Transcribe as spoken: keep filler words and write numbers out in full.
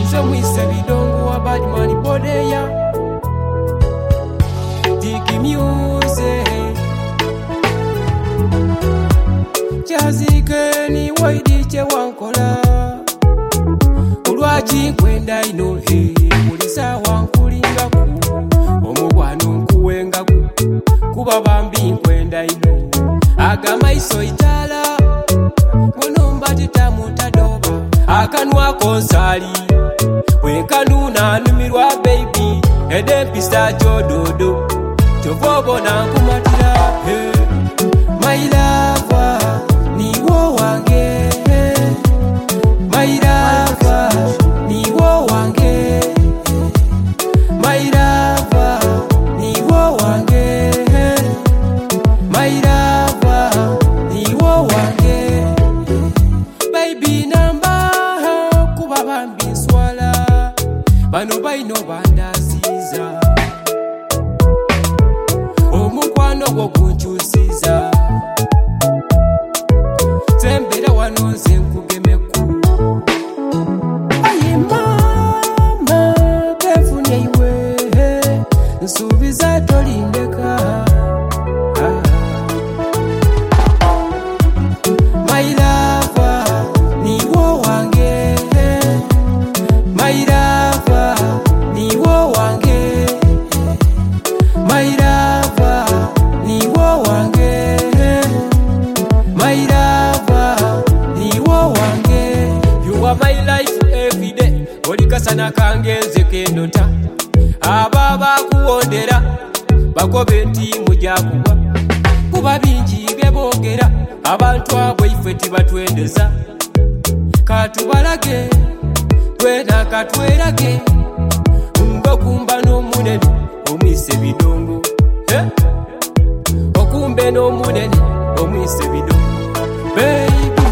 so mwise bidongo abadi mani bodeya Digi music Jazike ni waidi che wankola Ulwaji kwenda ino he Mulisa wankulinga ku Omubwano nkuwenga ku Kuba bambi kwenda ino Agama iso itala Munomba titamu tadoba Akanwa konsali Wenkanuna numirwa baby Ede pista jododo Chovobo na kumatira hey. My lover Niwo wange My lover Niwo wange My lover Niwo wange My lover Niwo wange Baby namba Kuba bambi swala Bano baino bandasiza Omukwano gwo kunchusiza Tembera wanonze nkugemeku Aye mama Kefunya iwe Nsubiza tolindeka My lover Niwo wange My lover Niwo wange My lover Niwo wange My lover Niwo wange You are my life every day Olikasana kangenze kendota Ababa kuondera Bakobe nti mujakuwa Kuba bingi byebogera Abantu abo ife tibatwendeza Katubalage Twena katwerage Mbakumba n'omunene Omwise bidongo eh? Okumbe n'omunene Omwise bidongo Baby